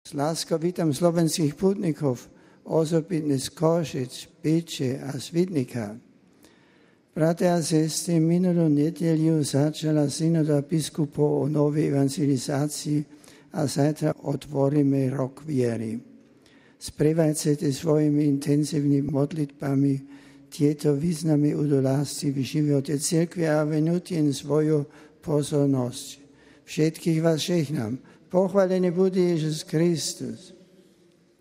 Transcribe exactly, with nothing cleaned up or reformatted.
S láskou vítam slovenských putníkov, osobitne z Košic, Byče a Svidnika. Bratia a sestry, minulú nedeľu začala synoda biskupov o novej evangelizácii a zajtra otvoríme rok viery. Sprevajte svojimi intenzívnymi modlitbami tieto významy udalosti v živote cirkvi a venujte svoju pozornosť. Všetkých vás žehnám. Pochválený bude Ježiš Kristus.